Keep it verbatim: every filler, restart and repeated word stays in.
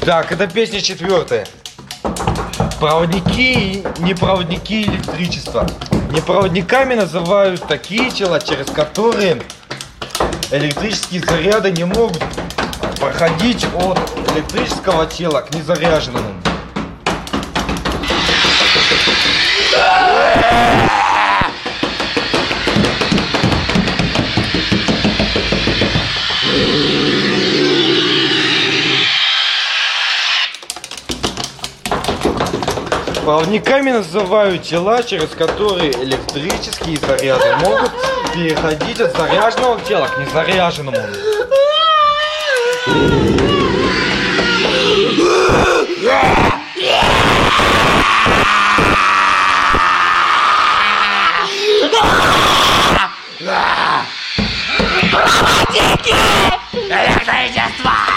Так, это песня четвертая. Проводники и непроводники электричества. Непроводниками называют такие тела, через которые электрические заряды не могут проходить от электрического тела к незаряженному. Проводниками называют тела, через которые электрические заряды могут переходить от заряженного тела к незаряженному. Электричество!